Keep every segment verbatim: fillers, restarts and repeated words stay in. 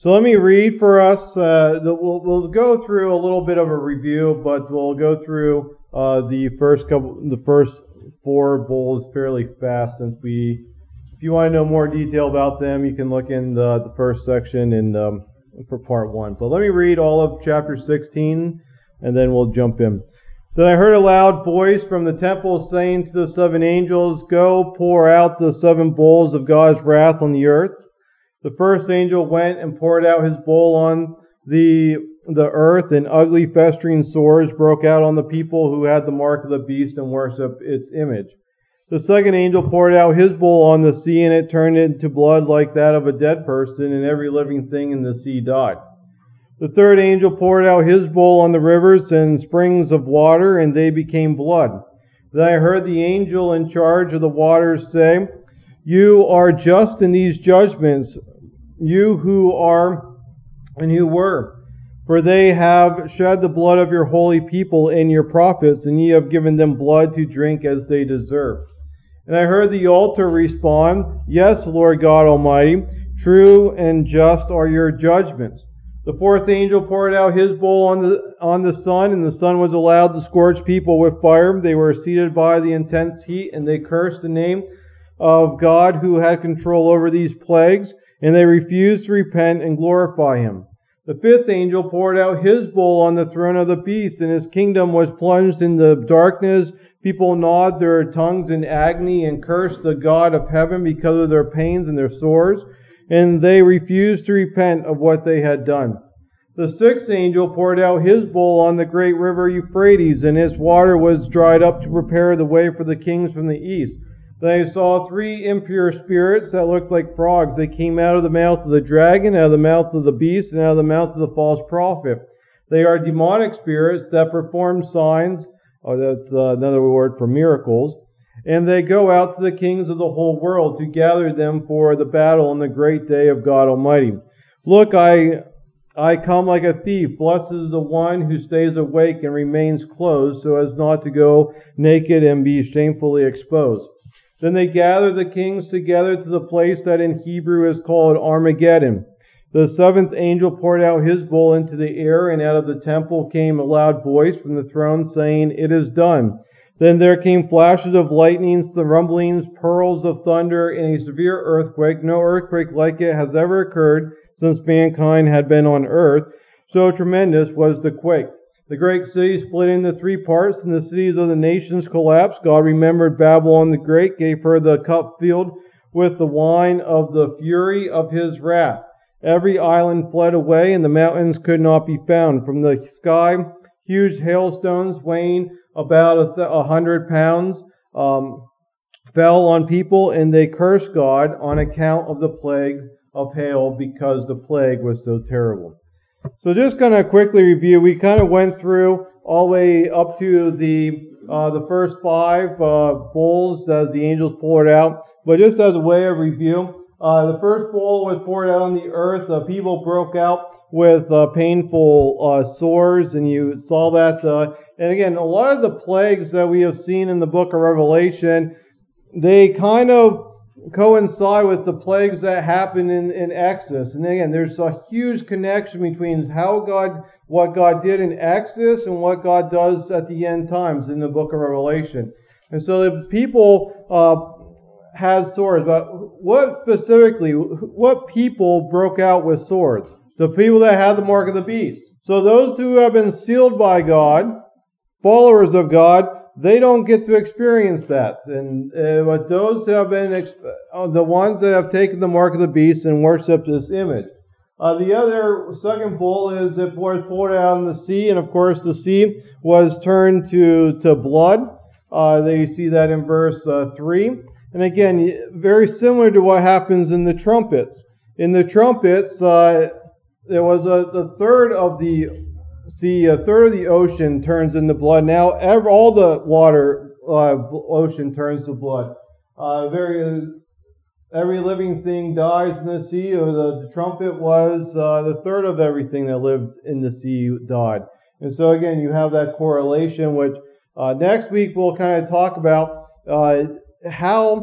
So let me read for us. Uh, the, we'll, we'll go through a little bit of a review, but we'll go through uh, the first couple, the first four bowls fairly fast. Since we, if you want to know more detail about them, you can look in the, the first section in um, for part one. But let me read all of chapter sixteen, and then we'll jump in. Then I heard a loud voice from the temple saying to the seven angels, "Go, pour out the seven bowls of God's wrath on the earth." The first angel went and poured out his bowl on the the earth, and ugly festering sores broke out on the people who had the mark of the beast and worshipped its image. The second angel poured out his bowl on the sea, and it turned into blood like that of a dead person, and every living thing in the sea died. The third angel poured out his bowl on the rivers and springs of water, and they became blood. Then I heard the angel in charge of the waters say, "You are just in these judgments, you who are and who were, for they have shed the blood of your holy people and your prophets, and ye have given them blood to drink as they deserve." And I heard the altar respond, "Yes, Lord God Almighty, true and just are your judgments." The fourth angel poured out his bowl on the on the sun, and the sun was allowed to scorch people with fire. They were seated by the intense heat, and they cursed the name of God who had control over these plagues, and they refused to repent and glorify him. The fifth angel poured out his bowl on the throne of the beast, and his kingdom was plunged in the darkness. People gnawed their tongues in agony and cursed the God of heaven because of their pains and their sores, and they refused to repent of what they had done. The sixth angel poured out his bowl on the great river Euphrates, and its water was dried up to prepare the way for the kings from the east. Then I saw three impure spirits that looked like frogs. They came out of the mouth of the dragon, out of the mouth of the beast, and out of the mouth of the false prophet. They are demonic spirits that perform signs. Oh, that's uh, another word for miracles. And they go out to the kings of the whole world to gather them for the battle on the great day of God Almighty. Look, I I come like a thief. Blessed is the one who stays awake and remains clothed, so as not to go naked and be shamefully exposed. Then they gathered the kings together to the place that in Hebrew is called Armageddon. The seventh angel poured out his bowl into the air, and out of the temple came a loud voice from the throne saying, "It is done." Then there came flashes of lightnings, the rumblings, pearls of thunder, and a severe earthquake. No earthquake like it has ever occurred since mankind had been on earth. So tremendous was the quake. The great city split into three parts, and the cities of the nations collapsed. God remembered Babylon the Great, gave her the cup filled with the wine of the fury of his wrath. Every island fled away, and the mountains could not be found. From the sky, huge hailstones weighing about a, th- a hundred pounds um, fell on people, and they cursed God on account of the plague of hail, because the plague was so terrible. So just going to quickly review, we kind of went through all the way up to the uh, the first five uh, bowls as the angels poured out. But just as a way of review, uh, the first bowl was poured out on the earth. Uh, people broke out with uh, painful uh, sores, and you saw that. Uh, and again, a lot of the plagues that we have seen in the book of Revelation, they kind of coincide with the plagues that happen in, in Exodus. And again, there's a huge connection between how God, what God did in Exodus and what God does at the end times in the book of Revelation. And so the people uh, had swords, but what specifically, what people broke out with swords? The people that had the mark of the beast. So those who have been sealed by God, followers of God, they don't get to experience that. And uh, but those who have been exp- uh, the ones that have taken the mark of the beast and worshipped this image. Uh, the other second bowl is it was poured out in the sea, and of course the sea was turned to to blood. Uh, they see that in verse uh, three. And again, very similar to what happens in the trumpets. In the trumpets, uh, there was a the third of the See, a third of the ocean turns into blood. Now, every, all the water uh, ocean turns to blood. Uh, very, uh, every living thing dies in the sea. Or the, the trumpet was uh, the third of everything that lived in the sea died. And so, again, you have that correlation. Which uh, next week we'll kind of talk about uh, how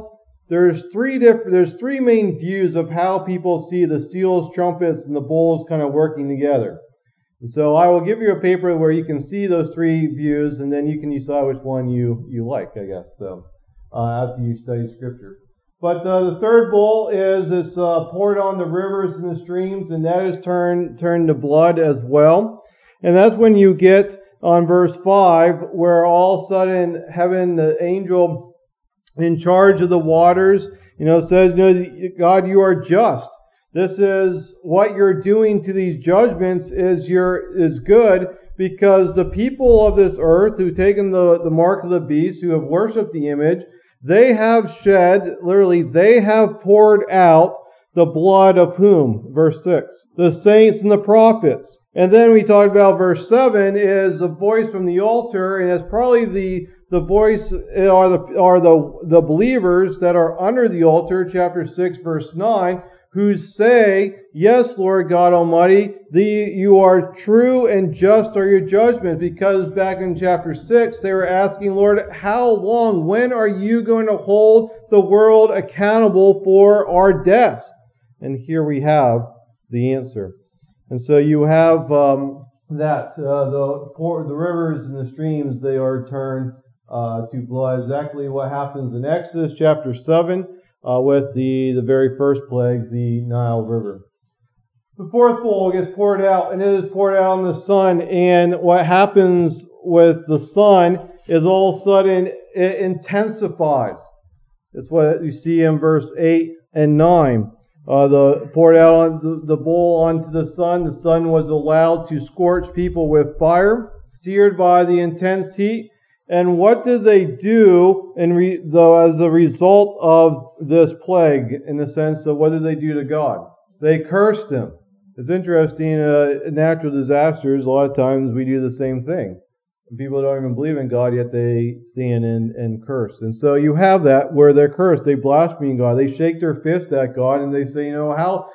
there's three different, there's three main views of how people see the seals, trumpets, and the bowls kind of working together. And so I will give you a paper where you can see those three views, and then you can decide which one you, you like, I guess, so uh, after you study Scripture. But uh, the third bowl is it's uh, poured on the rivers and the streams, and that is turned turned to blood as well. And that's when you get on verse five, where all of a sudden heaven, the angel in charge of the waters, you know, says, you know, God, you are just. This is what you're doing to these judgments is your is good, because the people of this earth who've taken the, the mark of the beast, who have worshipped the image, they have shed, literally, they have poured out the blood of whom? Verse six. The saints and the prophets. And then we talked about verse seven is a voice from the altar, and it's probably the the voice are the are the, the believers that are under the altar, chapter six, verse nine, who say, yes, Lord God Almighty, the, you are true and just are your judgments. Because back in chapter six, they were asking, Lord, how long? When are you going to hold the world accountable for our deaths? And here we have the answer. And so you have um, that uh, the the rivers and the streams, they are turned uh, to blood. Exactly what happens in Exodus chapter seven. Uh, with the, the very first plague, the Nile River. The fourth bowl gets poured out, and it is poured out on the sun, and what happens with the sun is all of a sudden it intensifies. That's what you see in verse eight and nine. Uh, the poured out on the, the bowl onto the sun. The sun was allowed to scorch people with fire, seared by the intense heat. And what did they do in re, though, as a result of this plague, in the sense of what did they do to God? They cursed him. It's interesting, uh, natural disasters, a lot of times we do the same thing. People don't even believe in God, yet they stand and, and curse. And so you have that where they're cursed. They blaspheme God. They shake their fist at God and they say, you know, how,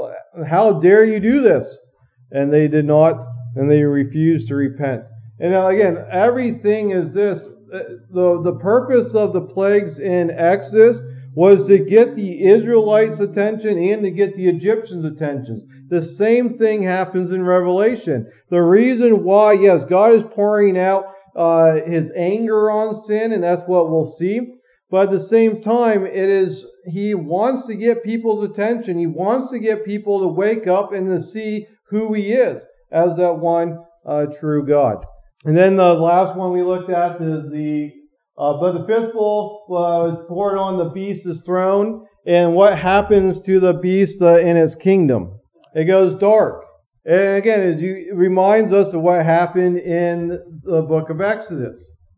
how dare you do this? And they did not, and they refused to repent. And now again, everything is this. The, the purpose of the plagues in Exodus was to get the Israelites' attention and to get the Egyptians' attention. The same thing happens in Revelation. The reason why, yes, God is pouring out uh, His anger on sin, and that's what we'll see. But at the same time, it is He wants to get people's attention. He wants to get people to wake up and to see who He is as that one uh, true God. And then the last one we looked at is the, uh, but the fifth bowl was poured on the beast's throne. And what happens to the beast uh, in its kingdom? It goes dark. And again, it, it reminds us of what happened in the book of Exodus.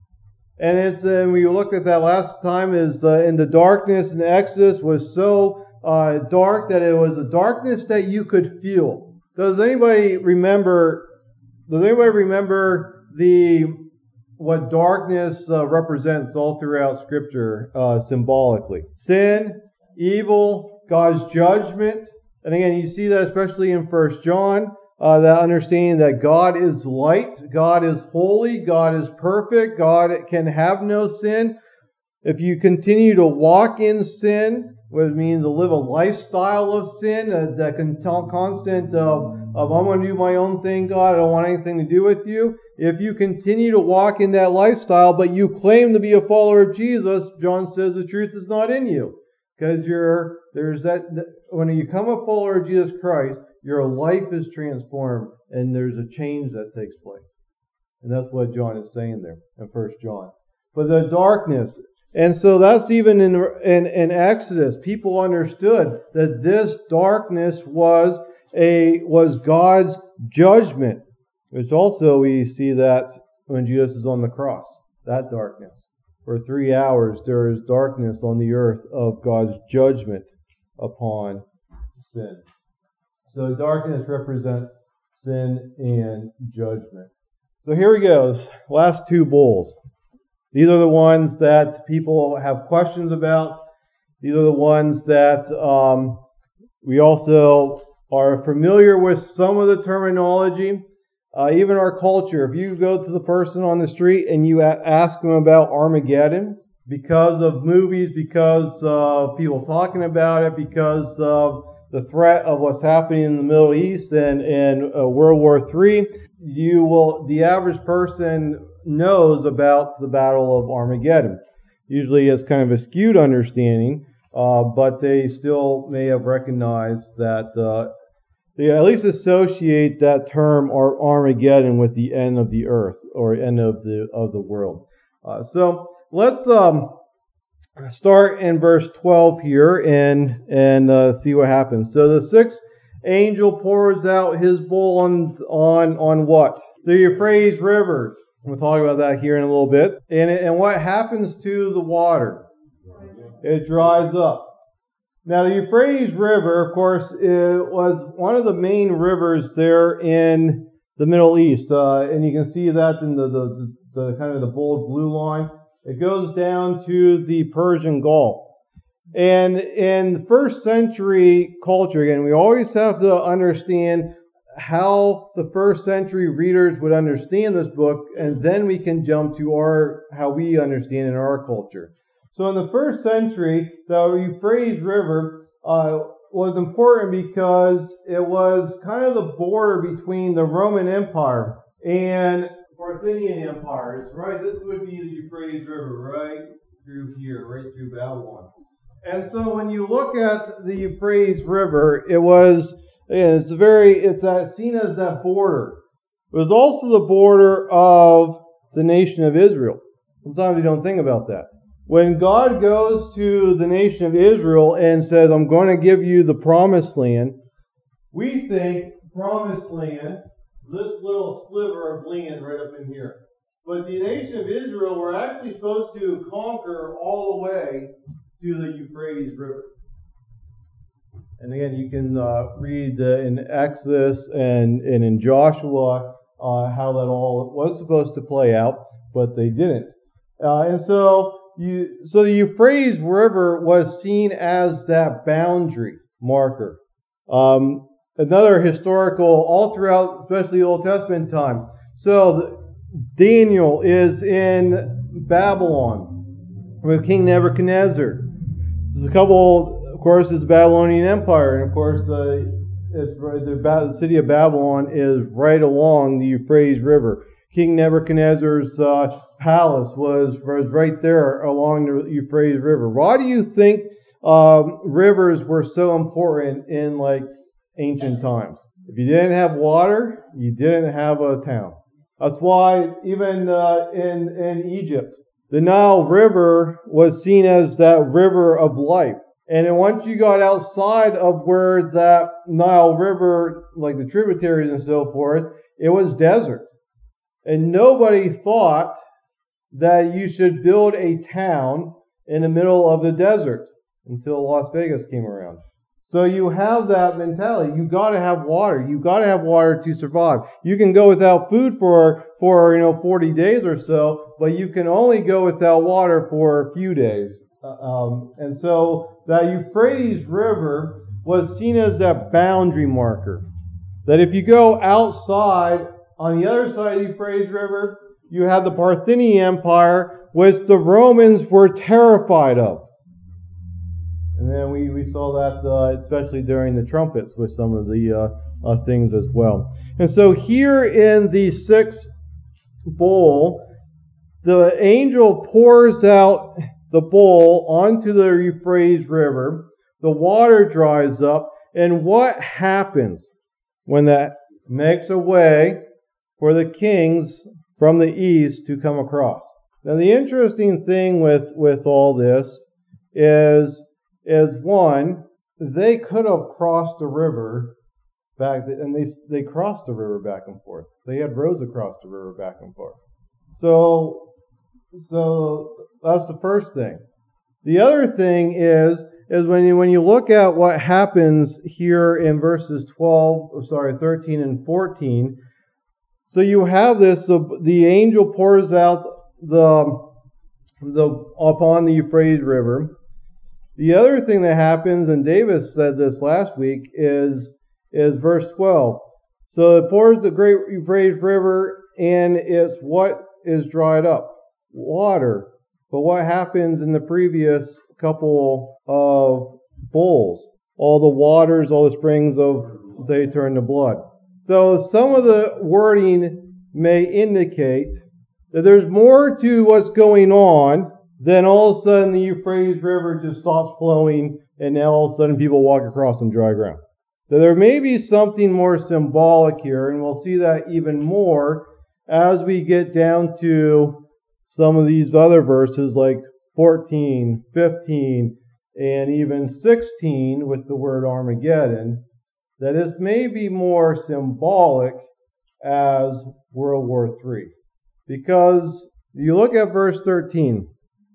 And it's, and we looked at that last time, is uh, in the darkness in Exodus was so uh, dark that it was a darkness that you could feel. Does anybody remember, does anybody remember the what darkness uh, represents all throughout Scripture uh, symbolically? Sin, evil, God's judgment. And again, you see that especially in First John, uh, that understanding that God is light, God is holy, God is perfect, God can have no sin. If you continue to walk in sin, what it means to live a lifestyle of sin, uh, that can tell constant uh, of I'm going to do my own thing, God, I don't want anything to do with you. If you continue to walk in that lifestyle, but you claim to be a follower of Jesus, John says the truth is not in you. Because you're there's that when you become a follower of Jesus Christ, your life is transformed and there's a change that takes place. And that's what John is saying there in First John. But the darkness, and so that's even in, in, in Exodus, people understood that this darkness was a was God's judgment. Which also we see that when Jesus is on the cross, that darkness. For three hours there is darkness on the earth of God's judgment upon sin. So darkness represents sin and judgment. So here we go, last two bowls. These are the ones that people have questions about. These are the ones that um, we also are familiar with some of the terminology. Uh, even our culture, if you go to the person on the street and you ask them about Armageddon, because of movies, because of people talking about it, because of the threat of what's happening in the Middle East and, and uh, World War Three, you will, the average person knows about the Battle of Armageddon. Usually it's kind of a skewed understanding, uh, but they still may have recognized that, uh, they at least associate that term or Armageddon with the end of the earth or end of the of the world. Uh, so let's um, start in verse twelve here and and uh, see what happens. So the sixth angel pours out his bowl on on on what? The Euphrates River. We'll talk about that here in a little bit. And and what happens to the water? It dries up. Now, the Euphrates River, of course, it was one of the main rivers there in the Middle East, uh, and you can see that in the, the, the, the kind of the bold blue line. It goes down to the Persian Gulf. And in the first century culture, again, we always have to understand how the first century readers would understand this book, and then we can jump to our how we understand in our culture. So in the first century, the Euphrates River uh, was important because it was kind of the border between the Roman Empire and the Parthian empires, right? This would be the Euphrates River right through here, right through Babylon. And so when you look at the Euphrates River, it was, it's very, it's that seen as that border. It was also the border of the nation of Israel. Sometimes you don't think about that. When God goes to the nation of Israel and says, I'm going to give you the promised land, we think promised land, this little sliver of land right up in here. But the nation of Israel were actually supposed to conquer all the way to the Euphrates River. And again, you can uh, read uh, in Exodus and, and in Joshua uh, how that all was supposed to play out, but they didn't. Uh, and so You, so the Euphrates River was seen as that boundary marker. Um, another historical, all throughout, especially Old Testament time. So Daniel is in Babylon with King Nebuchadnezzar. There's a couple, of course, is the Babylonian Empire, and of course, uh, it's, the, the city of Babylon is right along the Euphrates River. King Nebuchadnezzar's uh, palace was, was right there along the Euphrates River. Why do you think um, rivers were so important in like ancient times? If you didn't have water, you didn't have a town. That's why even uh, in, in Egypt, the Nile River was seen as that river of life. And then once you got outside of where that Nile River, like the tributaries and so forth, it was desert. And nobody thought that you should build a town in the middle of the desert until Las Vegas came around. So you have that mentality. You got to have water. You got to have water to survive. You can go without food for for you know forty days or so, but you can only go without water for a few days. Um, and so that Euphrates River was seen as that boundary marker. That if you go outside, on the other side of the Euphrates River, you have the Parthian Empire, which the Romans were terrified of. And then we, we saw that uh, especially during the trumpets with some of the uh, uh, things as well. And so here in the sixth bowl, the angel pours out the bowl onto the Euphrates River. The water dries up. And what happens when that makes a way for the kings from the east to come across? Now, the interesting thing with, with all this is, is one, they could have crossed the river back, and they they crossed the river back and forth. They had roads across the river back and forth. So, so that's the first thing. The other thing is, is when you when you look at what happens here in verses twelve, sorry, thirteen and fourteen. So you have this, the, the angel pours out the, the upon the Euphrates River. The other thing that happens, and Davis said this last week, is, is verse twelve. So it pours the great Euphrates River, and it's what is dried up? Water. But what happens in the previous couple of bowls? All the waters, all the springs of they turn to blood. So some of the wording may indicate that there's more to what's going on than all of a sudden the Euphrates River just stops flowing and now all of a sudden people walk across on dry ground. So there may be something more symbolic here, and we'll see that even more as we get down to some of these other verses like fourteen, fifteen, and even sixteen with the word Armageddon, that this may be more symbolic as World War Three. Because you look at verse thirteen.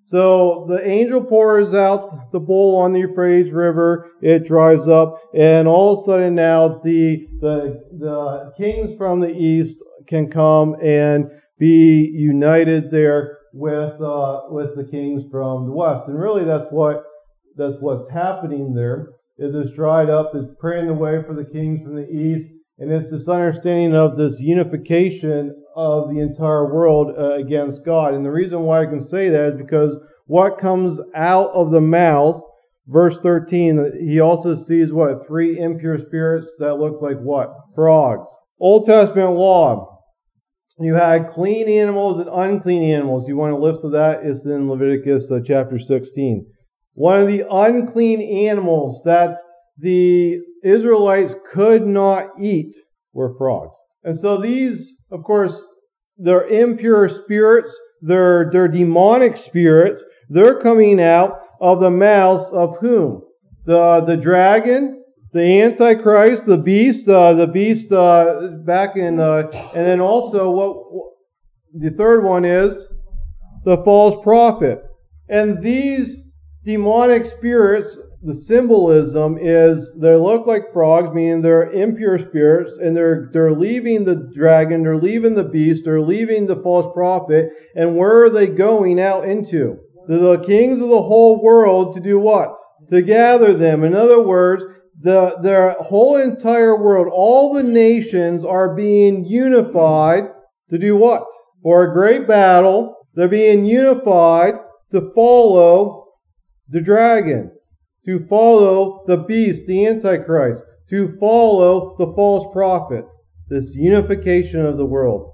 So the angel pours out the bowl on the Euphrates River, it dries up, and all of a sudden now the, the, the kings from the east can come and be united there with uh, with the kings from the west. And really that's what that's what's happening there, is it's dried up, it's praying the way for the kings from the east, and it's this understanding of this unification of the entire world uh, against God. And the reason why I can say that is because what comes out of the mouth, verse thirteen, he also sees what? Three impure spirits that look like what? Frogs. Old Testament law. You had clean animals and unclean animals. You want a list of that? It's in Leviticus uh, chapter sixteen. One of the unclean animals that the Israelites could not eat were frogs. And so these, of course, they're impure spirits, they're, they're demonic spirits, they're coming out of the mouths of whom? The, the dragon, the Antichrist, the beast, uh, the beast uh, back in, uh, and then also what, what the third one is, the false prophet. And these demonic spirits, the symbolism is they look like frogs, meaning they're impure spirits, and they're they're leaving the dragon, they're leaving the beast, they're leaving the false prophet, and where are they going out into? To the kings of the whole world to do what? To gather them. In other words, the their whole entire world, all the nations are being unified to do what? For a great battle. They're being unified to follow the dragon, to follow the beast, the Antichrist, to follow the false prophet. This unification of the world,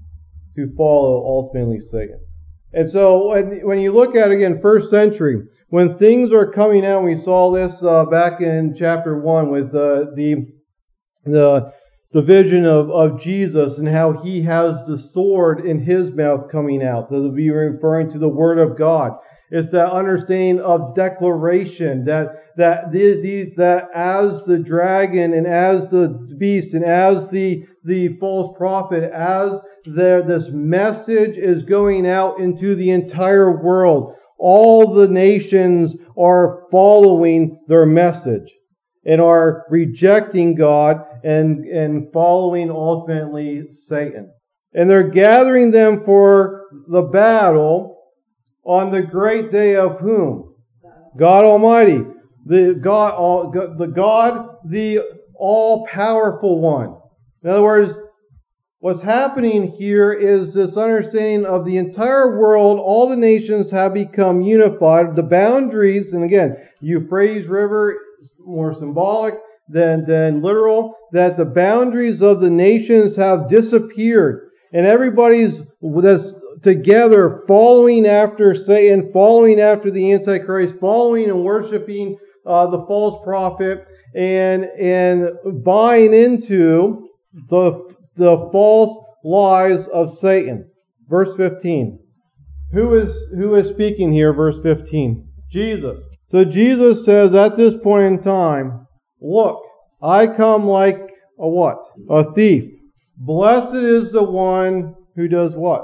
to follow ultimately Satan. And so when, when you look at, again, first century, when things are coming out, we saw this uh, back in chapter one with uh, the, the, the vision of, of Jesus and how he has the sword in his mouth coming out. They'll be referring to the word of God. It's that understanding of declaration that that the, the, that as the dragon and as the beast and as the the false prophet, as there this message is going out into the entire world, all the nations are following their message and are rejecting God and and following ultimately Satan. And they're gathering them for the battle on the great day of whom? God Almighty. The God, all, the God, the all-powerful one. In other words, what's happening here is this understanding of the entire world, all the nations have become unified. The boundaries, and again, Euphrates River is more symbolic than, than literal, that the boundaries of the nations have disappeared. And everybody's this together following after Satan, following after the Antichrist, following and worshiping uh, the false prophet, and and buying into the the false lies of Satan. Verse fifteen. Who is who is speaking here? Verse fifteen. Jesus. So Jesus says at this point in time, look, I come like a what? A thief. Blessed is the one who does what?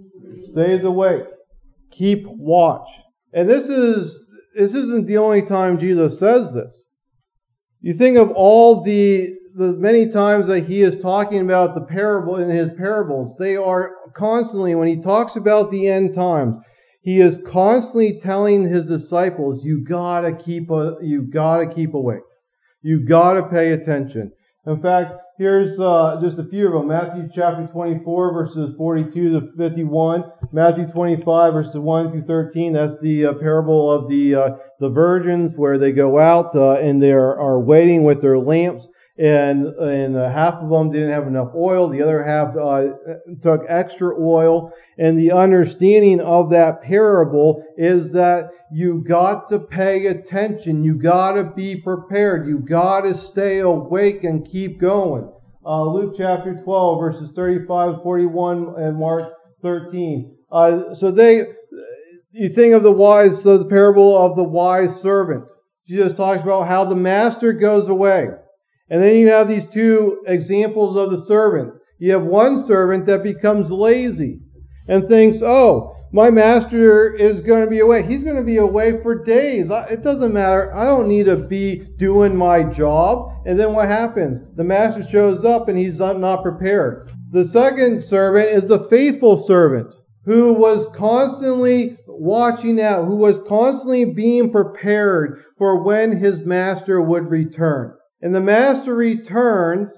Stays awake. Keep watch. And this is this isn't the only time Jesus says this. You think of all the the many times that he is talking about the parable in his parables. They are constantly, when he talks about the end times, he is constantly telling his disciples, you gotta keep a, you gotta keep awake. You gotta pay attention. In fact, here's uh, just a few of them. Matthew chapter twenty-four, verses forty-two to fifty-one. Matthew twenty-five, verses one through thirteen. That's the uh, parable of the uh, the virgins, where they go out uh, and they are, are waiting with their lamps. And and uh, half of them didn't have enough oil. The other half uh, took extra oil. And the understanding of that parable is that you got to pay attention. You got to be prepared. You got to stay awake and keep going. Uh, Luke chapter twelve, verses thirty-five, forty-one, and Mark thirteen. Uh, so they, you think of the wise, so the parable of the wise servant. Jesus talks about how the master goes away. And then you have these two examples of the servant. You have one servant that becomes lazy and thinks, oh, my master is going to be away. He's going to be away for days. It doesn't matter. I don't need to be doing my job. And then what happens? The master shows up and he's not prepared. The second servant is the faithful servant who was constantly watching out, who was constantly being prepared for when his master would return. And the master returns,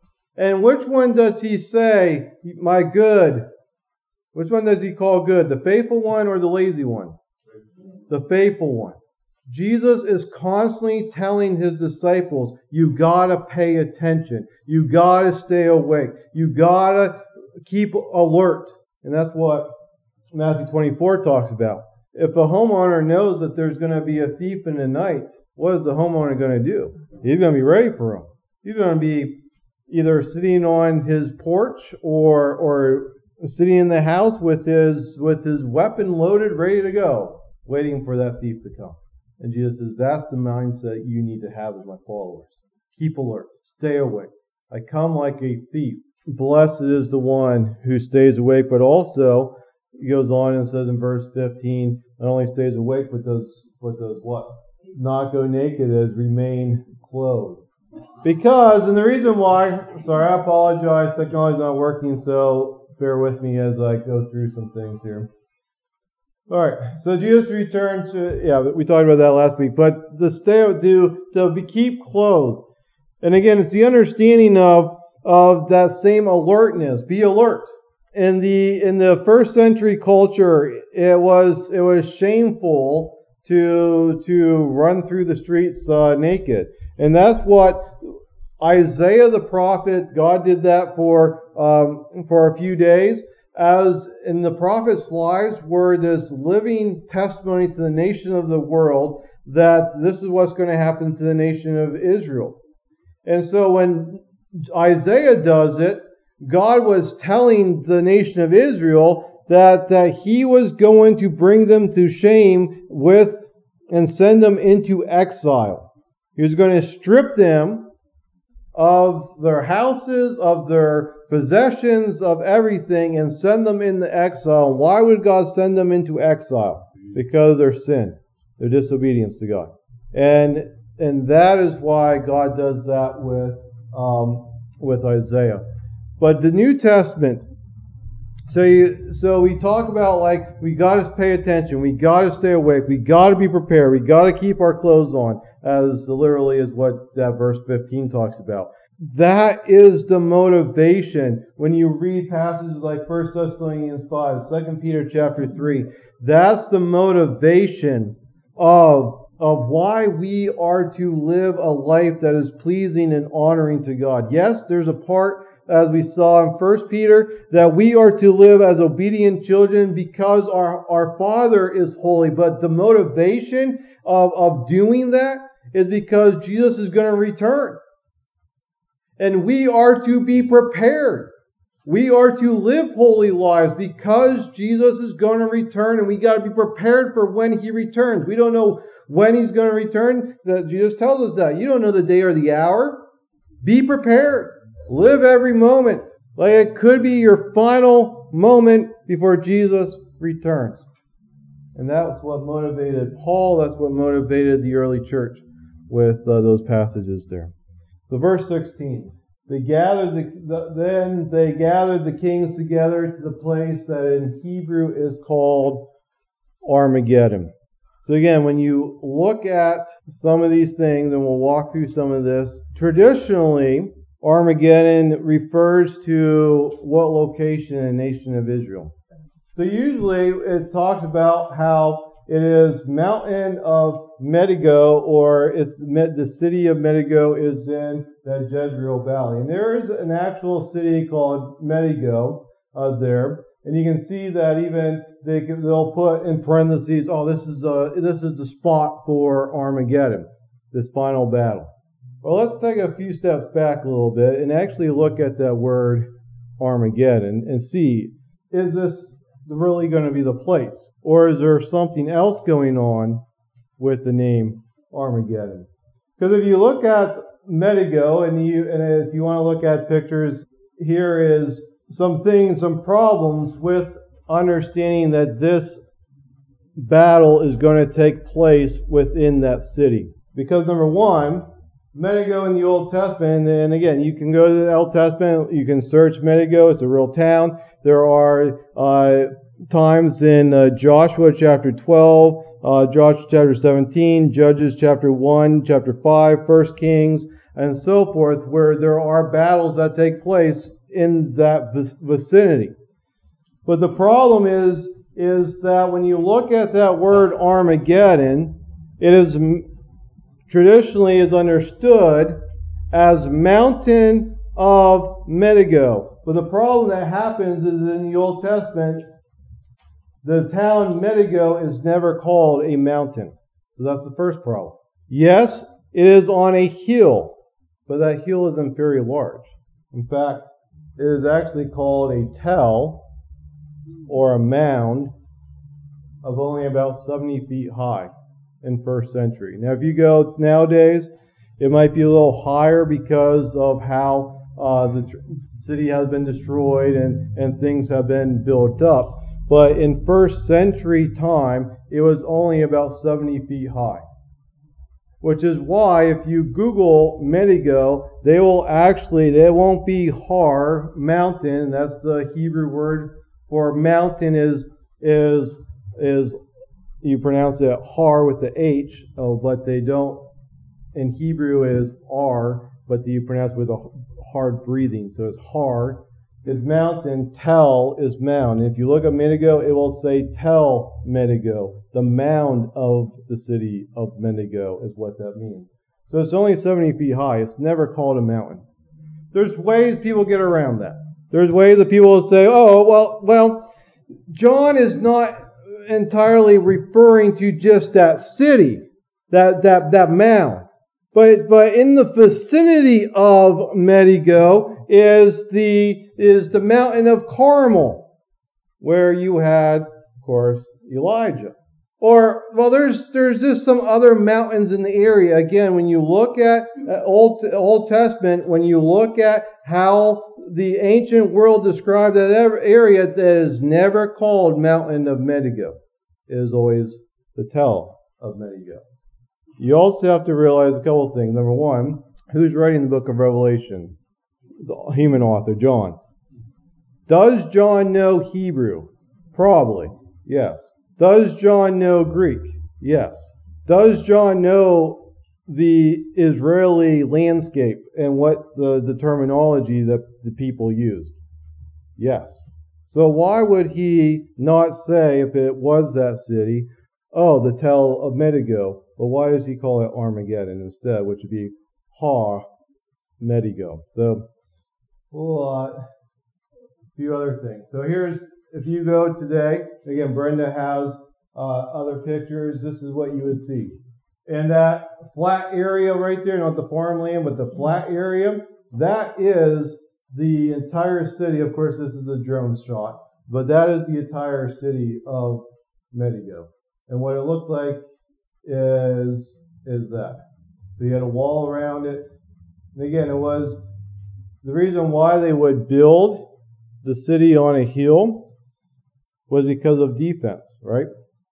and which one does he say, my good? Which one does he call good? The faithful one or the lazy one? The faithful one. Jesus is constantly telling his disciples, you gotta pay attention. You gotta stay awake. You gotta keep alert. And that's what Matthew twenty-four talks about. If a homeowner knows that there's going to be a thief in the night, what is the homeowner going to do? He's going to be ready for him. He's going to be either sitting on his porch or or sitting in the house with his with his weapon loaded, ready to go, waiting for that thief to come. And Jesus says, that's the mindset you need to have as my followers. Keep alert. Stay awake. I come like a thief. Blessed is the one who stays awake, but also, he goes on and says in verse fifteen, not only stays awake, but does, but does what? Not go naked, as remain clothed. Because, and the reason why, sorry, I apologize, technology's not working, so bear with me as I go through some things here. Alright, so Jesus returned to, yeah, we talked about that last week, but the stay, do, to be keep clothed. And again, it's the understanding of, of that same alertness. Be alert. In the, in the first century culture, it was, it was shameful to, to run through the streets uh, naked. And that's what Isaiah the prophet, God did that for, um, for a few days. As in the prophets' lives were this living testimony to the nation of the world that this is what's going to happen to the nation of Israel. And so when Isaiah does it, God was telling the nation of Israel that, that he was going to bring them to shame with and send them into exile. He was going to strip them of their houses, of their possessions, of everything, and send them into exile. Why would God send them into exile? Because of their sin, their disobedience to God. And and that is why God does that with um, with Isaiah. But the New Testament, so you, so we talk about like we got to pay attention, we got to stay awake, we got to be prepared, we got to keep our clothes on, as literally is what that verse fifteen talks about. That is the motivation when you read passages like First Thessalonians five, Second Peter chapter three. That's the motivation of, of why we are to live a life that is pleasing and honoring to God. Yes, there's a part, as we saw in First Peter, that we are to live as obedient children because our, our Father is holy. But the motivation of, of doing that is because Jesus is going to return. And we are to be prepared. We are to live holy lives because Jesus is going to return, and we got to be prepared for when He returns. We don't know when He's going to return. That Jesus tells us that. You don't know the day or the hour. Be prepared. Live every moment like it could be your final moment before Jesus returns. And that's what motivated Paul. That's what motivated the early church with uh, those passages there. So verse sixteen. They gathered the, the, then they gathered the kings together to the place that in Hebrew is called Armageddon. So again, when you look at some of these things, and we'll walk through some of this, traditionally, Armageddon refers to what location in the nation of Israel? So usually it talks about how it is mountain of Megiddo, or it's the city of Megiddo is in the Jezreel Valley. And there is an actual city called Megiddo uh, there. And you can see that even they can, they'll put in parentheses, oh, this is a, this is the spot for Armageddon, this final battle. Well, let's take a few steps back a little bit and actually look at that word Armageddon and see, is this really going to be the place? Or is there something else going on with the name Armageddon? Because if you look at Megiddo, and you and if you want to look at pictures, here is some things, some problems with understanding that this battle is going to take place within that city. Because number one, Megiddo in the Old Testament, and again, you can go to the Old Testament, you can search Megiddo, it's a real town. There are uh, times in uh, Joshua chapter twelve, uh, Joshua chapter seventeen, Judges chapter one, chapter five, First Kings, and so forth, where there are battles that take place in that vicinity. But the problem is, is that when you look at that word Armageddon, it is traditionally is understood as mountain of Megiddo. But the problem that happens is in the Old Testament, the town Megiddo is never called a mountain. So that's the first problem. Yes, it is on a hill, but that hill isn't very large. In fact, it is actually called a tell, or a mound, of only about seventy feet high in first century. Now, if you go nowadays, it might be a little higher because of how uh, the tr- city has been destroyed and, and things have been built up. But in first century time, it was only about seventy feet high. Which is why if you Google Megiddo, they will actually, they won't be Har, mountain. That's the Hebrew word for mountain is, is, is you pronounce it Har with the H, oh, but they don't, in Hebrew is R, but you pronounce it with a hard breathing. So it's Har is mountain, Tel is mound. And if you look at Megiddo, it will say Tel Megiddo, the mound of the city of Megiddo is what that means. So it's only seventy feet high. It's never called a mountain. There's ways people get around that. There's ways that people will say, oh, well, well, John is not entirely referring to just that city, that, that, that mound. But, but in the vicinity of Megiddo is the, is the mountain of Carmel, where you had, of course, Elijah. Or, well, there's, there's just some other mountains in the area. Again, when you look at Old, Old Testament, when you look at how the ancient world described that area, that is never called Mountain of Megiddo. It is always the Tell of Megiddo. You also have to realize a couple of things. Number one, who's writing the book of Revelation? The human author, John. Does John know Hebrew? Probably, yes. Does John know Greek? Yes. Does John know the Israeli landscape and what the, the terminology that the people used? Yes. So why would he not say, if it was that city, oh, the Tell of Megiddo, but why does he call it Armageddon instead, which would be Har Megiddo? So, well, uh, a few other things. So here's, if you go today, again, Brenda has uh, other pictures. This is what you would see. And that flat area right there, not the farmland, but the flat area, that is the entire city. Of course, this is a drone shot, but that is the entire city of Megiddo. And what it looked like is, is that. So you had a wall around it. And again, it was the reason why they would build the city on a hill was because of defense, right?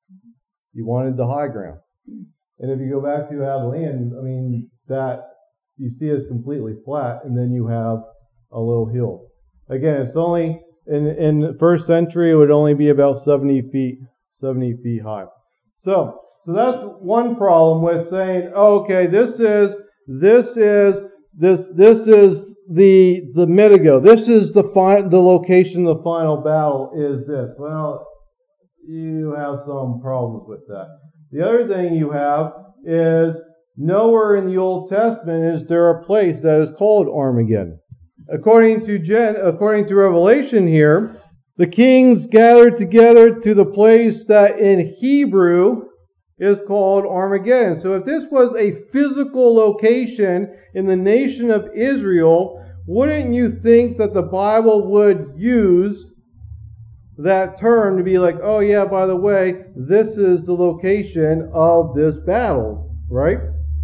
You wanted the high ground. And if you go back to how the land, I mean, that you see is completely flat, and then you have a little hill. Again, it's only, in, in the first century, it would only be about seventy feet, seventy feet high. So, so that's one problem with saying, oh, okay, this is, this is, this, this is the the Megiddo. This is the fi- the location of the final battle is this. Well, you have some problems with that. The other thing you have is nowhere in the Old Testament is there a place that is called Armageddon. According to Gen, according to Revelation here, the kings gathered together to the place that in Hebrew is called Armageddon. So if this was a physical location in the nation of Israel, wouldn't you think that the Bible would use that term to be like, oh yeah, by the way, this is the location of this battle, right?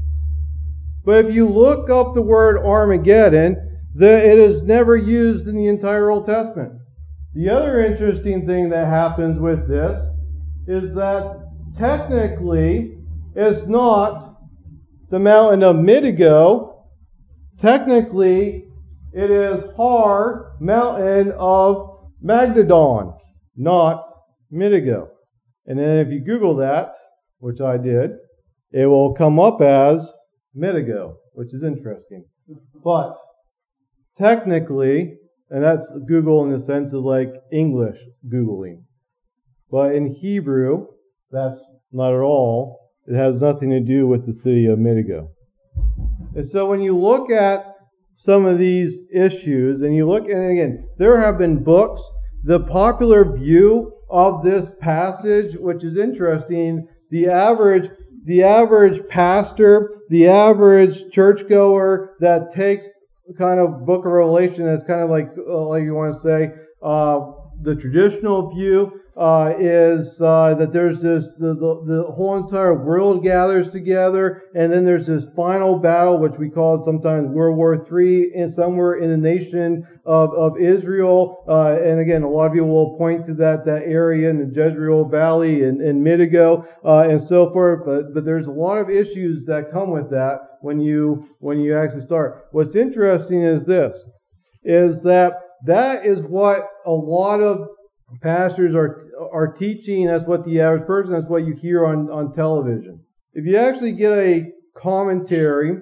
But if you look up the word Armageddon, the, it is never used in the entire Old Testament. The other interesting thing that happens with this is that technically it's not the mountain of Megiddo. Technically it is Har, mountain of Magdadon, not Megiddo. And then if you Google that, which I did, it will come up as Megiddo, which is interesting. But technically, and that's Google in the sense of like English Googling. But in Hebrew, that's not at all. It has nothing to do with the city of Megiddo. And so when you look at some of these issues, and you look, and again, there have been books. The popular view of this passage, which is interesting, the average, the average pastor, the average churchgoer that takes kind of Book of Revelation as kind of like, uh, like you want to say, uh, the traditional view uh, is uh, that there's this, the, the, the whole entire world gathers together, and then there's this final battle, which we call it sometimes World War Three, in somewhere in the nation of, of Israel. Uh, and again, a lot of people will point to that, that area in the Jezreel Valley and, and Megiddo uh, and so forth. But, but there's a lot of issues that come with that when you, when you actually start. What's interesting is this, is that that is what a lot of pastors are are teaching. That's what the average person, that's what you hear on, on television. If you actually get a commentary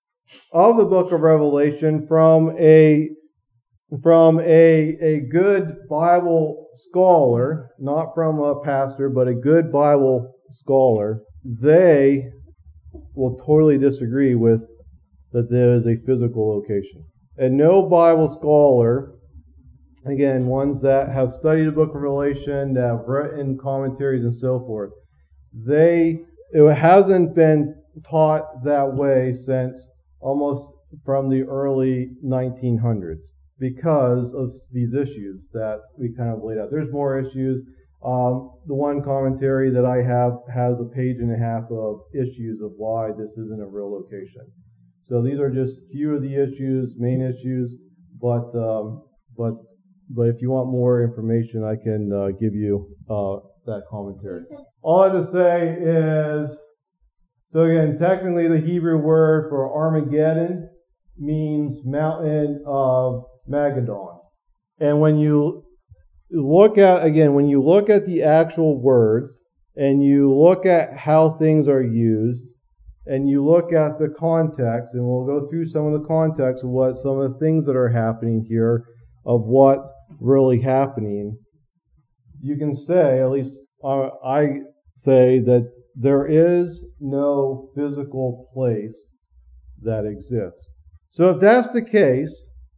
of the book of Revelation from a from a, a good Bible scholar, not from a pastor, but a good Bible scholar, they will totally disagree with that there is a physical location. And no Bible scholar, again, ones that have studied the book of Revelation, that have written commentaries and so forth, they it hasn't been taught that way since almost from the early nineteen hundreds because of these issues that we kind of laid out. There's more issues. Um, the one commentary that I have has a page and a half of issues of why this isn't a real location. So these are just few of the issues, main issues, but um, but But if you want more information, I can uh, give you uh, that commentary. All I have to say is, so again, technically the Hebrew word for Armageddon means mountain of Magdadon. And when you look at, again, when you look at the actual words, and you look at how things are used, and you look at the context, and we'll go through some of the context of what some of the things that are happening here, of what's really happening, you can say, at least uh, I say, that there is no physical place that exists. So if that's the case,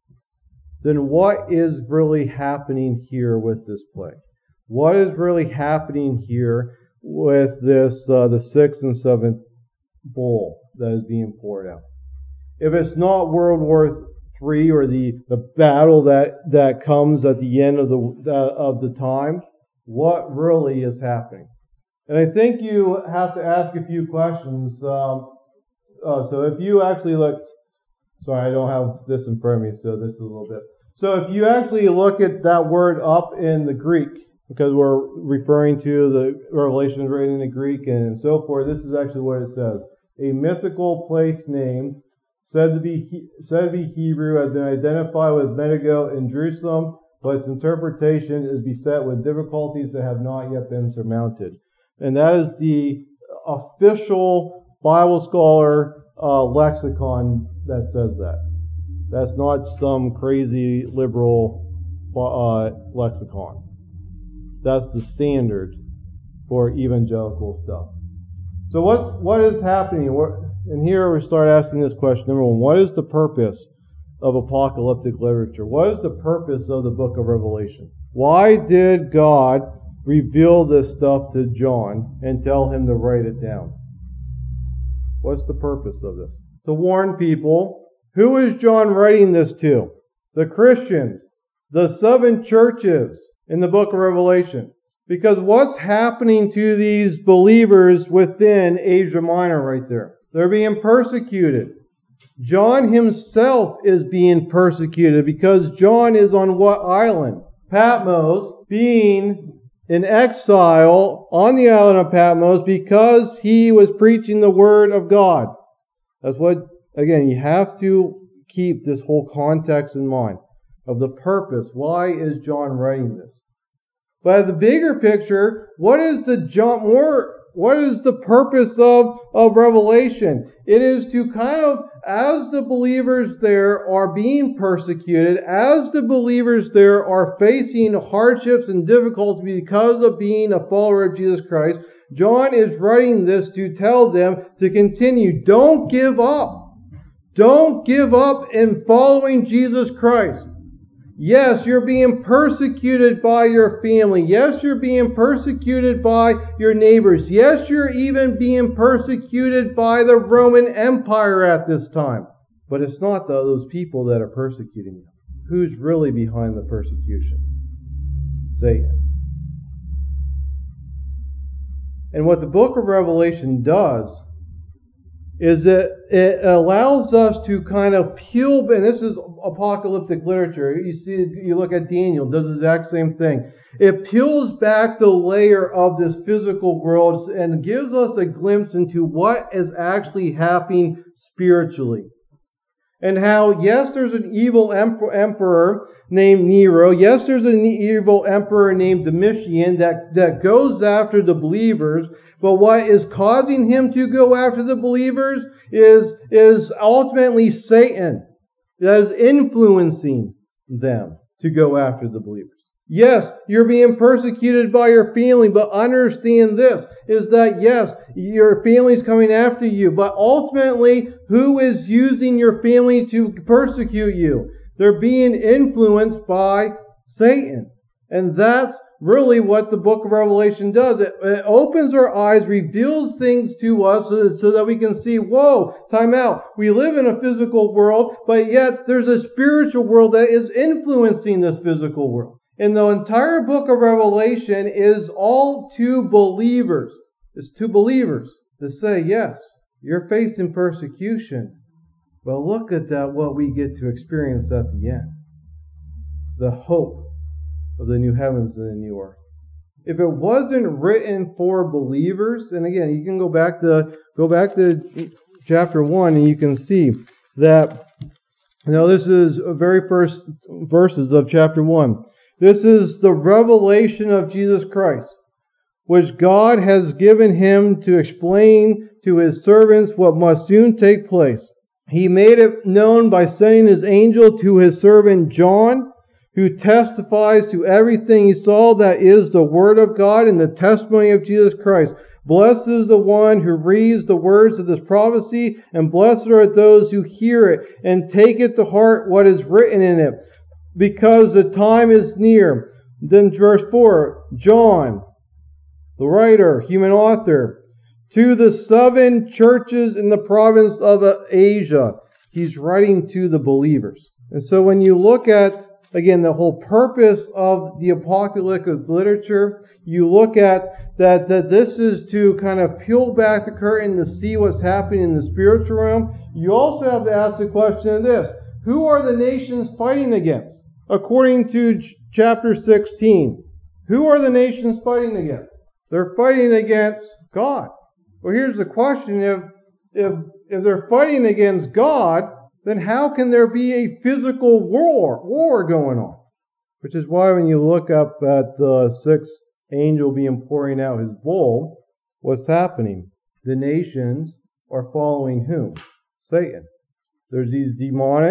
then what is really happening here with this play? What is really happening here with this, uh, the sixth and seventh bowl that is being poured out? If it's not World War Three or the, the battle that, that comes at the end of the uh, of the time, what really is happening? And I think you have to ask a few questions. Um, uh, so if you actually look, sorry, I don't have this in front of me, so this is a little bit. So if you actually look at that word up in the Greek, because we're referring to the Revelation written in the Greek and so forth, this is actually what it says. A mythical place name said to be said to be Hebrew has been identified with Megiddo in Jerusalem, but its interpretation is beset with difficulties that have not yet been surmounted. And that is the official Bible scholar uh, lexicon that says that. That's not some crazy liberal uh, lexicon. That's the standard for evangelical stuff. So what's what is happening? What, and here we start asking this question. Number one, what is the purpose of apocalyptic literature? What is the purpose of the book of Revelation? Why did God reveal this stuff to John and tell him to write it down? What's the purpose of this? To warn people. Who is John writing this to? The Christians, the seven churches in the book of Revelation. Because what's happening to these believers within Asia Minor right there? They're being persecuted. John himself is being persecuted because John is on what island? Patmos, being in exile on the island of Patmos because he was preaching the word of God. That's what, again, you have to keep this whole context in mind of the purpose. Why is John writing this? But the bigger picture, what is the John more? What is the purpose of, of Revelation? It is to kind of, as the believers there are being persecuted, as the believers there are facing hardships and difficulties because of being a follower of Jesus Christ, John is writing this to tell them to continue. Don't give up. Don't give up in following Jesus Christ. Yes, you're being persecuted by your family. Yes, you're being persecuted by your neighbors. Yes, you're even being persecuted by the Roman Empire at this time. But it's not those people that are persecuting you. Who's really behind the persecution? Satan. And what the book of Revelation does is that it allows us to kind of peel, and this is apocalyptic literature. You see, you look at Daniel, does the exact same thing. It peels back the layer of this physical world and gives us a glimpse into what is actually happening spiritually. And how, yes, there's an evil emperor named Nero. Yes, there's an evil emperor named Domitian that, that goes after the believers. But what is causing him to go after the believers is, is ultimately Satan that is influencing them to go after the believers. Yes, you're being persecuted by your family, but understand this, is that yes, your family's coming after you, but ultimately, who is using your family to persecute you? They're being influenced by Satan. And that's really what the book of Revelation does. It, it opens our eyes, reveals things to us so that, so that we can see, whoa, time out. We live in a physical world, but yet there's a spiritual world that is influencing this physical world. And the entire book of Revelation is all to believers. It's to believers to say, yes, you're facing persecution, but look at that, what we get to experience at the end. The hope of the new heavens and the new earth. If it wasn't written for believers, and again, you can go back to go back to chapter one, and you can see that. You know, this is the very first verses of chapter one. This is the revelation of Jesus Christ, which God has given him to explain to his servants what must soon take place. He made it known by sending his angel to his servant John, who testifies to everything he saw, that is the word of God and the testimony of Jesus Christ. Blessed is the one who reads the words of this prophecy, and blessed are those who hear it and take it to heart what is written in it, because the time is near. Then verse four, John, the writer, human author, to the seven churches in the province of Asia. He's writing to the believers. And so when you look at, again, the whole purpose of the apocalyptic literature, you look at that, that this is to kind of peel back the curtain to see what's happening in the spiritual realm. You also have to ask the question of this: who are the nations fighting against? According to ch- chapter sixteen, who are the nations fighting against? They're fighting against God. Well, here's the question: if if if they're fighting against God, then how can there be a physical war war going on? Which is why when you look up at the sixth angel being pouring out his bowl, what's happening? The nations are following whom? Satan. There's these demonic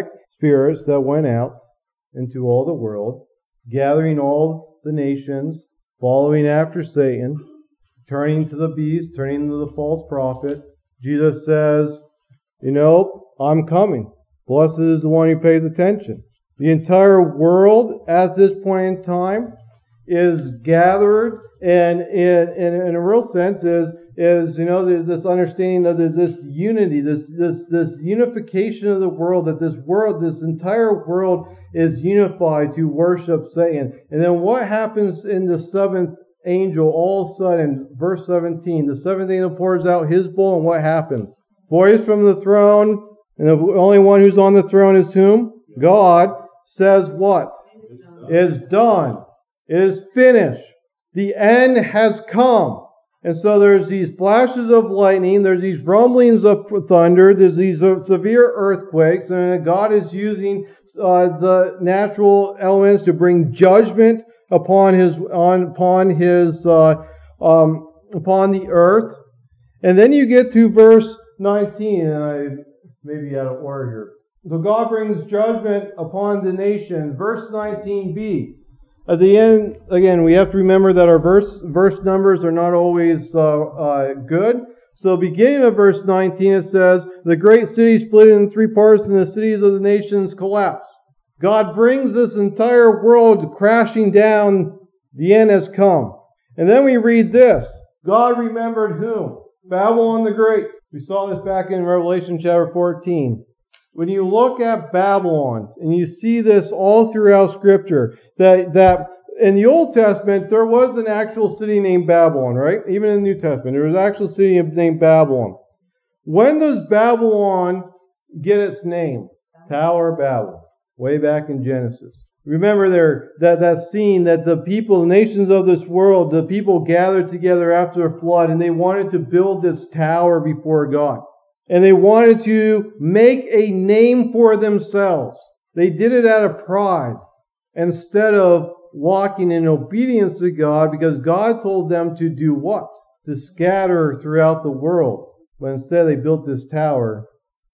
spirits that went out into all the world, gathering all the nations, following after Satan, turning to the beast, turning to the false prophet. Jesus says, you know, I'm coming. Blessed is the one who pays attention. The entire world at this point in time is gathered, and in, in, in a real sense is, is you know, this understanding of this unity, this, this, this unification of the world, that this world, this entire world is unified to worship Satan. And then what happens in the seventh angel? All of a sudden, verse seventeen, the seventh angel pours out his bowl, and what happens? Voice from the throne, and the only one who's on the throne is whom? God, says what? It is done. It is finished. The end has come. And so there's these flashes of lightning, there's these rumblings of thunder, there's these severe earthquakes, and God is using uh, the natural elements to bring judgment upon his on upon his uh, um, upon the earth. And then you get to verse nineteen, and I maybe out of order here. So God brings judgment upon the nation. Verse nineteen b. At the end, again, we have to remember that our verse verse numbers are not always uh, uh, good. So beginning of verse nineteen, it says, the great city split into three parts, and the cities of the nations collapse. God brings this entire world crashing down. The end has come. And then we read this. God remembered whom? Babylon the Great. We saw this back in Revelation chapter fourteen. When you look at Babylon, and you see this all throughout Scripture, that, that in the Old Testament, there was an actual city named Babylon, right? Even in the New Testament, there was an actual city named Babylon. When does Babylon get its name? Tower of Babel, way back in Genesis. Remember there that, that scene that the people, the nations of this world, the people gathered together after a flood, and they wanted to build this tower before God. And they wanted to make a name for themselves. They did it out of pride instead of walking in obedience to God, because God told them to do what? To scatter throughout the world. But instead they built this tower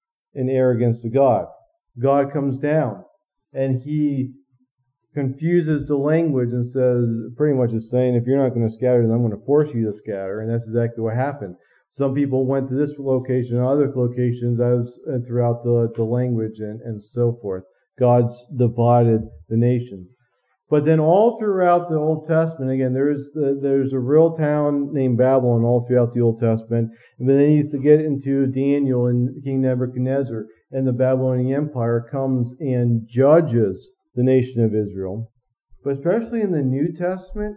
in arrogance to God. God comes down and he confuses the language and says, pretty much is saying, if you're not going to scatter, then I'm going to force you to scatter. And that's exactly what happened. Some people went to this location and other locations as uh, throughout the, the language and, and so forth. God's divided the nations. But then all throughout the Old Testament, again, there's the, there's a real town named Babylon all throughout the Old Testament. And then you get into Daniel and King Nebuchadnezzar, and the Babylonian Empire comes and judges the nation of Israel. But especially in the New Testament,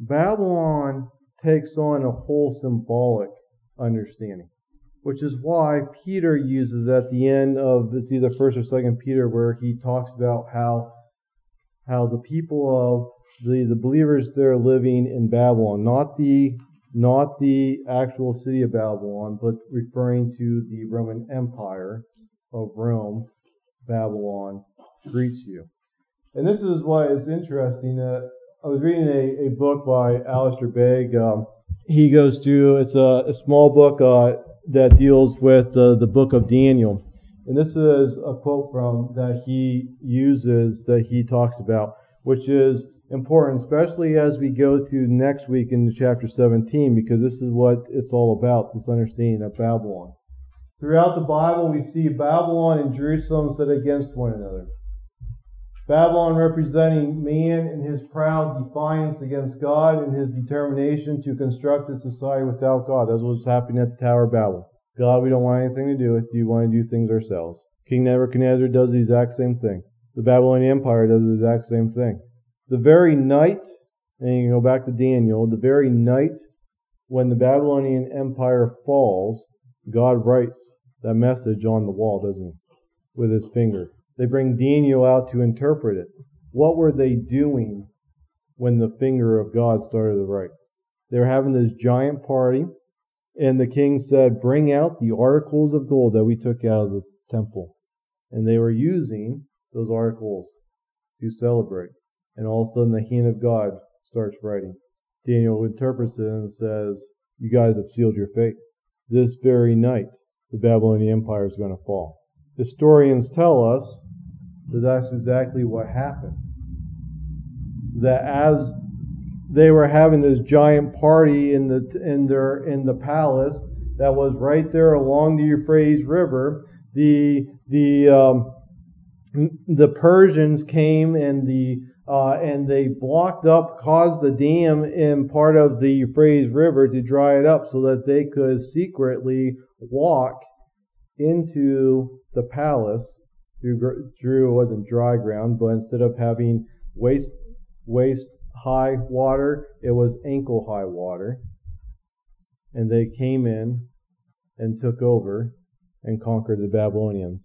Babylon takes on a whole symbolic understanding, which is why Peter uses at the end of, it's either first or second Peter, where he talks about how how the people of the, the believers there living in Babylon, not the not the actual city of Babylon, but referring to the Roman Empire of Rome, Babylon greets you. And this is why it's interesting that I was reading a, a book by Alistair Begg. Um, he goes through, it's a, a small book uh, that deals with uh, the book of Daniel. And this is a quote from that he uses, that he talks about, which is important, especially as we go to next week into chapter seventeen, because this is what it's all about, this understanding of Babylon. Throughout the Bible, we see Babylon and Jerusalem set against one another. Babylon representing man in his proud defiance against God and his determination to construct a society without God. That's what's happening at the Tower of Babel. God, we don't want anything to do with you. We want to do things ourselves. King Nebuchadnezzar does the exact same thing. The Babylonian Empire does the exact same thing. The very night, and you can go back to Daniel, the very night when the Babylonian Empire falls, God writes that message on the wall, doesn't he? With his finger. They bring Daniel out to interpret it. What were they doing when the finger of God started to write? They were having this giant party, and the king said, bring out the articles of gold that we took out of the temple. And they were using those articles to celebrate. And all of a sudden the hand of God starts writing. Daniel interprets it and says, you guys have sealed your fate. This very night, the Babylonian Empire is going to fall. Historians tell us that that's exactly what happened. That as they were having this giant party in the in their in the palace that was right there along the Euphrates River, the the um, the Persians came and the uh, and they blocked up, caused the dam in part of the Euphrates River to dry it up, so that they could secretly walk into the palace through, through it wasn't dry ground, but instead of having waist waist high water, it was ankle high water, and they came in and took over and conquered the Babylonians.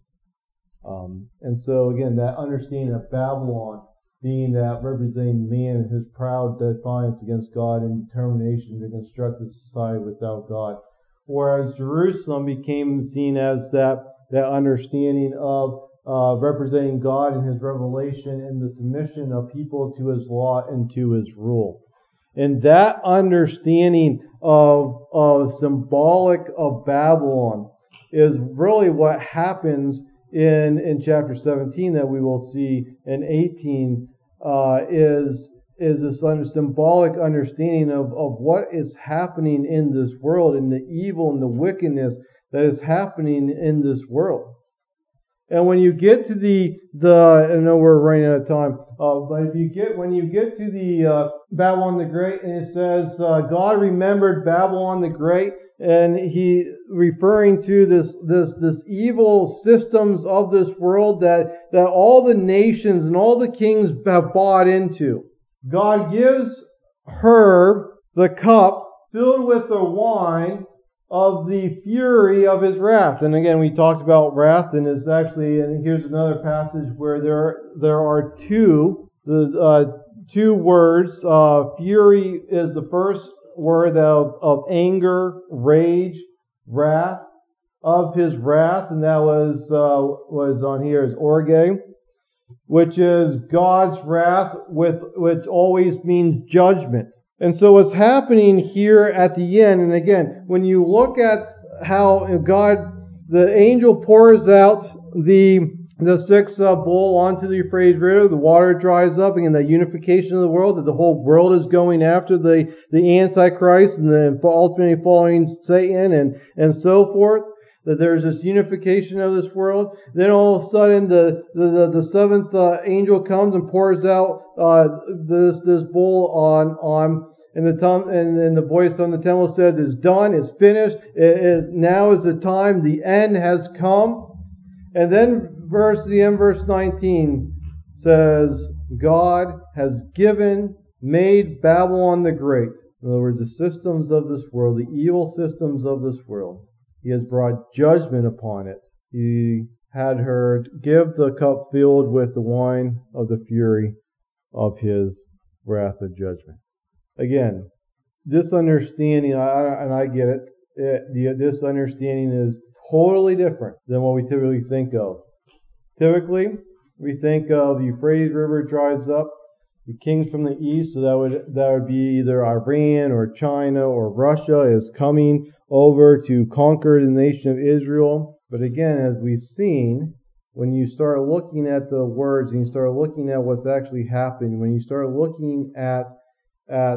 Um, and so again, that understanding of Babylon being that representing man and his proud defiance against God and determination to construct a society without God. Whereas Jerusalem became seen as that, that understanding of uh, representing God and his revelation and the submission of people to his law and to his rule. And that understanding of, of symbolic of Babylon is really what happens in, in chapter seventeen that we will see in eighteen uh, is, is this under, symbolic understanding of, of what is happening in this world and the evil and the wickedness that is happening in this world. And when you get to the, the I know we're running out of time, uh, but if you get, when you get to the uh, Babylon the Great, and it says, uh, God remembered Babylon the Great, and he referring to this, this, this evil systems of this world that, that all the nations and all the kings have bought into. God gives her the cup filled with the wine of the fury of his wrath. And again, we talked about wrath, and it's actually, and here's another passage where there there are two the uh, two words. Uh, fury is the first word of, of anger, rage, wrath, of his wrath, and that was uh, was on here is orge, which is God's wrath, with which always means judgment. And so what's happening here at the end, and again, when you look at how God, the angel pours out the the sixth uh, bowl onto the Euphrates River, the water dries up, and the unification of the world, that the whole world is going after the, the Antichrist and then ultimately following Satan and, and so forth, that there's this unification of this world. Then all of a sudden the, the, the, the seventh uh, angel comes and pours out uh, this this bowl on, on and the tum- and then the voice from the temple says, it's done, it's finished, it, it, now is the time, the end has come. And then verse the end, verse nineteen says, God has given, made Babylon the Great. In other words, the systems of this world, the evil systems of this world. He has brought judgment upon it. He had her give the cup filled with the wine of the fury of his wrath of judgment. Again, this understanding, I, and I get it, it the, this understanding is totally different than what we typically think of. Typically, we think of the Euphrates River dries up, the kings from the east, so that would that would be either Iran or China or Russia is coming over to conquer the nation of Israel. But again, as we've seen, when you start looking at the words and you start looking at what's actually happening, when you start looking at at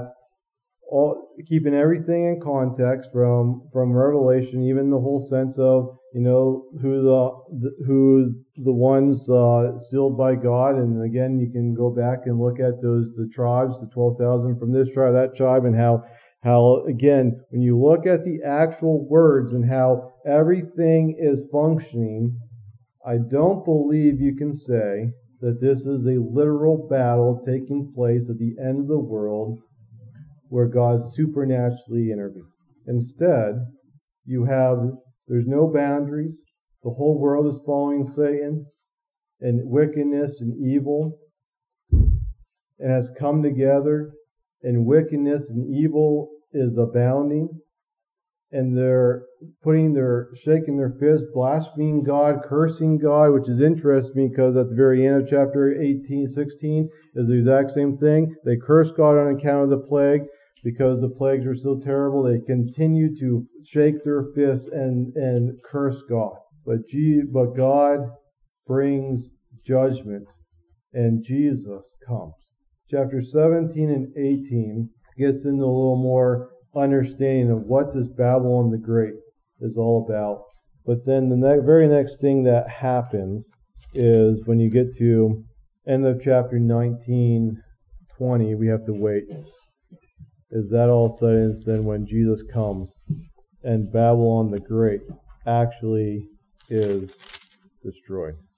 all, keeping everything in context from from Revelation, even the whole sense of, you know, who the who the ones uh, sealed by God, and again you can go back and look at those the tribes, the twelve thousand from this tribe, that tribe, and how how again when you look at the actual words and how everything is functioning, I don't believe you can say that this is a literal battle taking place at the end of the world, where God supernaturally intervenes. Instead, you have, there's no boundaries. The whole world is following Satan and wickedness and evil, and has come together, and wickedness and evil is abounding, and they're putting their, shaking their fist, blaspheming God, cursing God, which is interesting because at the very end of chapter eighteen, sixteen is the exact same thing. They curse God on account of the plague. Because the plagues were so terrible, they continue to shake their fists and, and curse God. But, G, but God brings judgment, and Jesus comes. Chapter seventeen and eighteen gets into a little more understanding of what this Babylon the Great is all about. But then the ne- very next thing that happens is when you get to end of chapter nineteen, twenty, we have to wait. Is that all of a sudden it's then when Jesus comes and Babylon the Great actually is destroyed.